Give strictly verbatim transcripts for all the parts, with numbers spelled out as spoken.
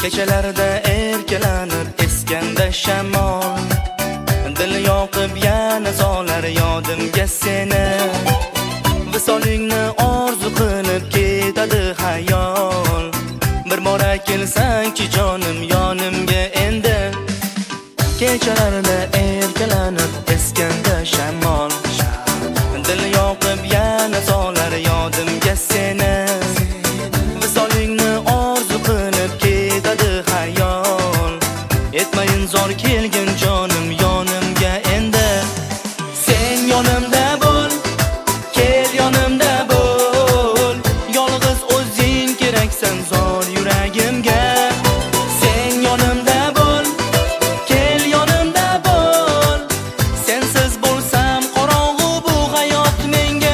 Kechalarda erkalanib eskanda shamol, dil yoqib yana solar yodimga seni. Visolingni orzu qilib ketadi xayol, bir bora kelsangchi jonim yonimga endi. Kechalarda erkalanib eskanda shamol, dil yoqib yana solar yodimga seni. Visolingni orzu qilib ketadi xayol, etmayin zor kelgin jonim yonimga endi. Sen yonimda bo'l, kel yonimda bo'l, yolg'iz o'zing keraksan zor yuragimga. Sen yonimda bo'l, kel yonimda bo'l, sensiz bo'lsam qorong'u bu hayot menga.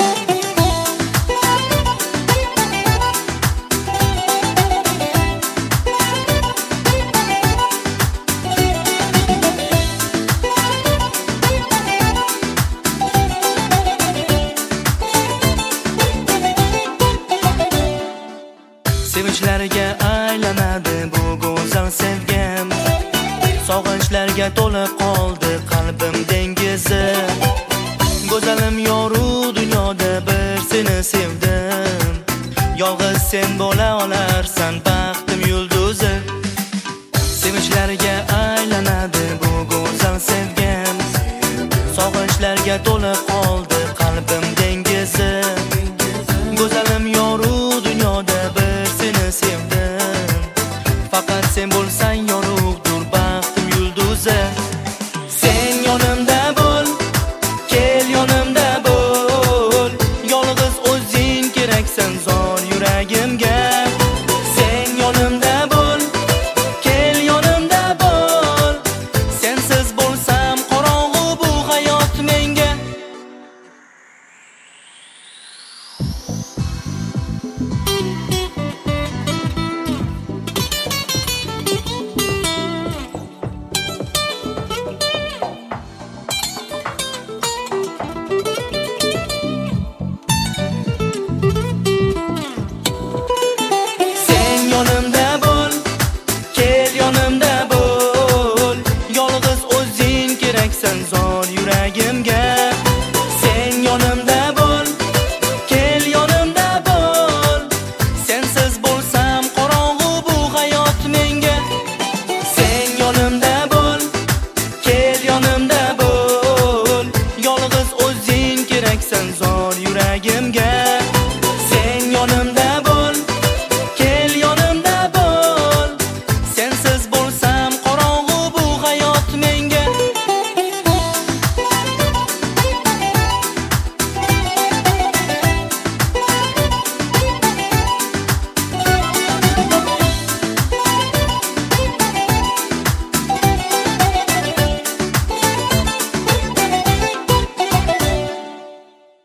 Sevinchlarga aylanadi bu go'zal sevgim, sog'inchlarga to'lib qoldi qalbim dengizi. Go'zalim yoru dunyoda bir seni sevdim, yolg'iz sen bo'la olarsan baxtim yulduzi. Sevinchlarga aylanadi bu go'zal sevgim, sog'inchlarga to'lib qoldi qalbim dengizi.